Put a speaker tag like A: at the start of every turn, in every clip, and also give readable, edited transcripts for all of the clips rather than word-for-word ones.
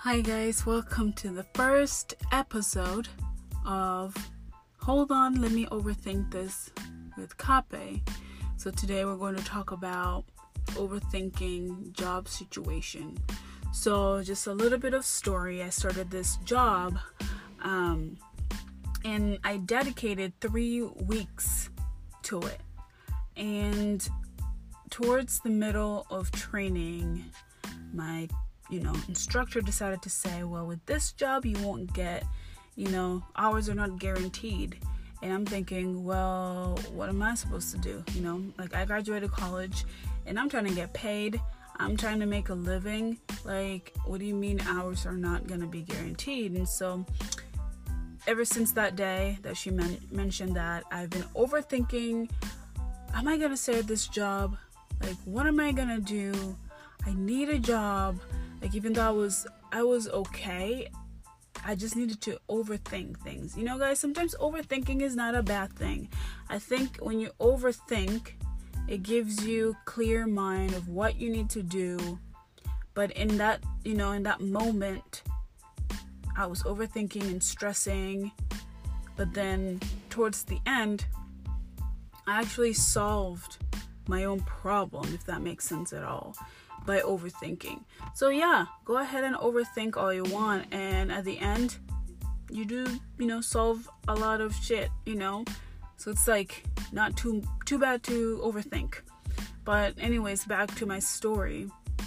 A: Hi guys, welcome to the first episode of Hold On, Let Me Overthink This with Kape. So today we're going to talk about overthinking job situation. So just a little bit of story. I started this job and I dedicated 3 weeks to it. And towards the middle of training, my instructor decided to say, well, with this job, you won't get, hours are not guaranteed. And I'm thinking, well, what am I supposed to do? I graduated college and I'm trying to get paid. I'm trying to make a living. Like, what do you mean hours are not going to be guaranteed? And so ever since that day that she mentioned that, I've been overthinking, am I going to stay at this job? Like, what am I going to do? I need a job. Like, even though I was okay, I just needed to overthink things. Guys, sometimes overthinking is not a bad thing. I think when you overthink, it gives you clear mind of what you need to do. But in that moment, I was overthinking and stressing. But then towards the end, I actually solved my own problem, if that makes sense at all, by overthinking. So yeah, go ahead and overthink all you want, and at the end you do solve a lot of shit. So it's like not too bad to overthink. But anyways, back to my story.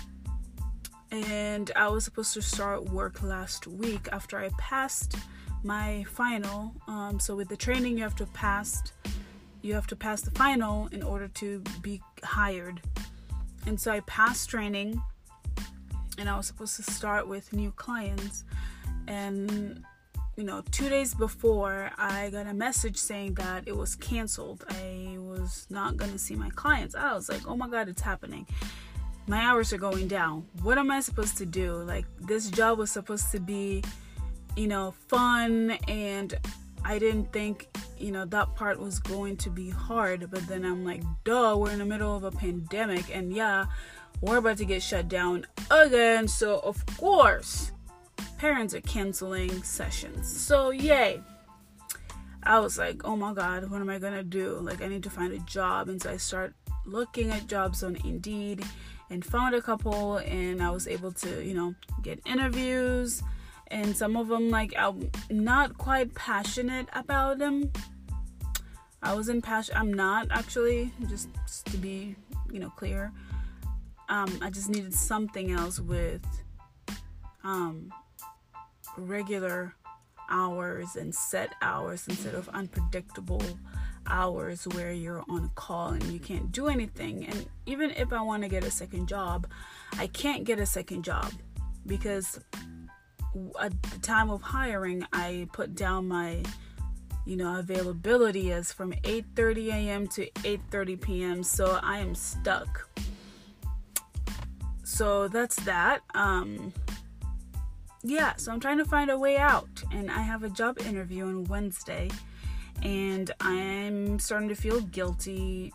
A: And I was supposed to start work last week after I passed my final. So with the training, you have to pass the final in order to be hired. And so I passed training and I was supposed to start with new clients. And, 2 days before, I got a message saying that it was canceled. I was not going to see my clients. I was like, oh my God, it's happening. My hours are going down. What am I supposed to do? Like, this job was supposed to be, fun, and I didn't think that part was going to be hard. But then I'm like, duh, we're in the middle of a pandemic, and yeah, we're about to get shut down again. So of course parents are canceling sessions. So yay. I was like, oh my God, what am I gonna do? Like, I need to find a job. And so I start looking at jobs on Indeed and found a couple, and I was able to get interviews. And some of them, like, I'm not quite passionate about them. I'm not actually, just to be, clear. I just needed something else with regular hours and set hours instead of unpredictable hours where you're on call and you can't do anything. And even if I want to get a second job, I can't get a second job because at the time of hiring, I put down my availability as from 8:30 a.m. to 8:30 p.m. So I am stuck. So that's that. So I'm trying to find a way out, and I have a job interview on Wednesday, and I'm starting to feel guilty,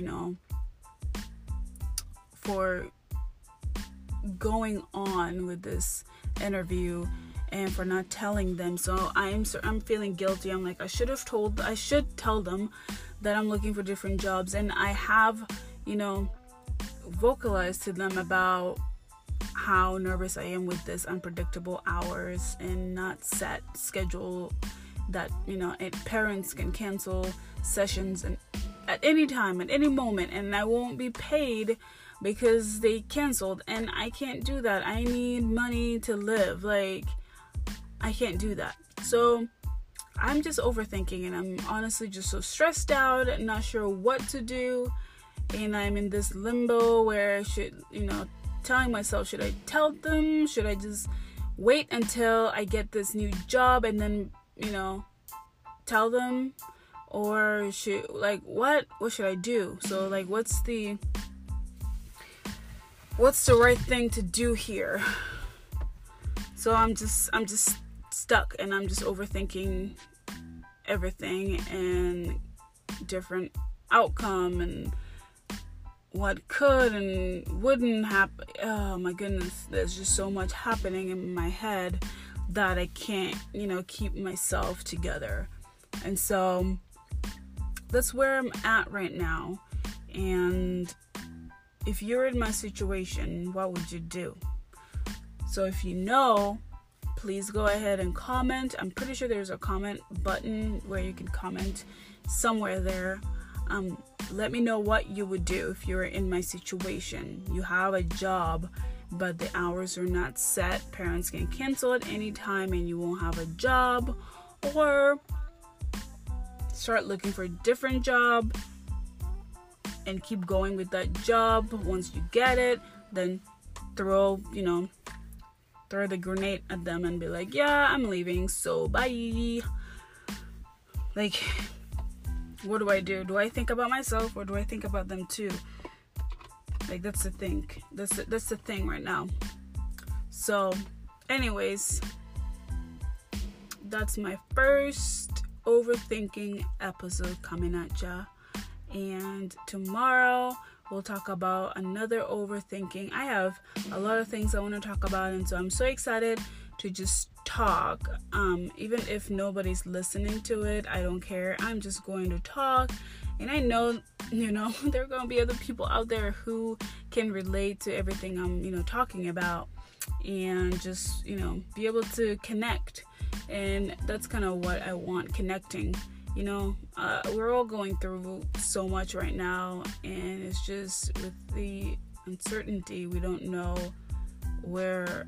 A: for going on with this interview and for not telling them. So I'm feeling guilty. I'm like, I should tell them that I'm looking for different jobs, and I have vocalized to them about how nervous I am with this unpredictable hours and not set schedule that parents can cancel sessions and at any time, at any moment, and I won't be paid because they canceled. And I can't do that. I need money to live. Like, I can't do that. So I'm just overthinking, and I'm honestly just so stressed out and not sure what to do. And I'm in this limbo where I should, telling myself, should I tell them? Should I just wait until I get this new job and then, tell them? Or what should I do? So, like, what's the right thing to do here? So I'm just stuck, and I'm just overthinking everything and different outcome, and what could and wouldn't happen. Oh my goodness, there's just so much happening in my head that I can't, keep myself together. And so that's where I'm at right now. And if you're in my situation, what would you do? So if you know, please go ahead and comment. I'm pretty sure there's a comment button where you can comment somewhere there. Let me know what you would do if you're in my situation. You have a job, but the hours are not set. Parents can cancel at any time and you won't have a job, or start looking for a different job and keep going with that job. Once you get it, then throw the grenade at them and be like, yeah, I'm leaving, so bye. Like, what do I do? Do I think about myself or do I think about them too? Like, that's the thing. That's the thing right now. So, anyways, that's my first overthinking episode coming at ya. And tomorrow we'll talk about another overthinking. I have a lot of things I want to talk about, and so I'm so excited to just talk. Even if nobody's listening to it, I don't care. I'm just going to talk. And I know, there are going to be other people out there who can relate to everything I'm, talking about, and just, be able to connect. And that's kind of what I want, connecting. We're all going through so much right now, and it's just with the uncertainty, we don't know where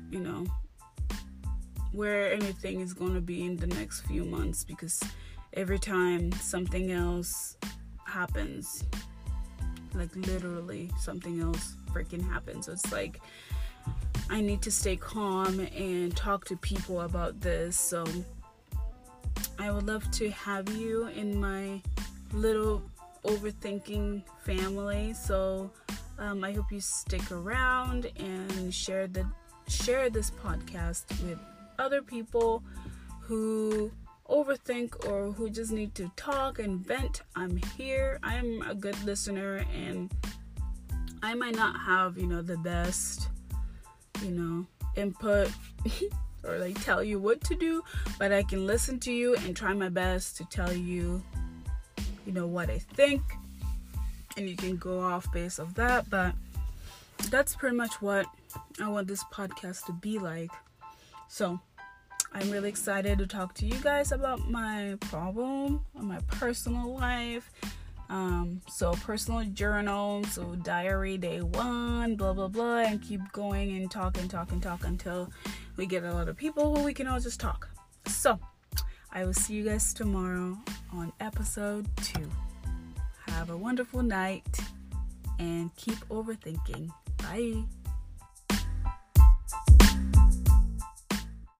A: anything is going to be in the next few months, because every time something else happens, like literally something else freaking happens. So it's like, I need to stay calm and talk to people about this. So I would love to have you in my little overthinking family. So I hope you stick around and share this podcast with other people who overthink or who just need to talk and vent. I'm here. I'm a good listener, and I might not have, the best, input or like tell you what to do, but I can listen to you and try my best to tell you, what I think, and you can go off based of that. But that's pretty much what I want this podcast to be like. So I'm really excited to talk to you guys about my problem and my personal life. So personal journal, so diary day 1, blah, blah, blah, and keep going and talk until we get a lot of people who we can all just talk. So I will see you guys tomorrow on episode 2. Have a wonderful night and keep overthinking. Bye.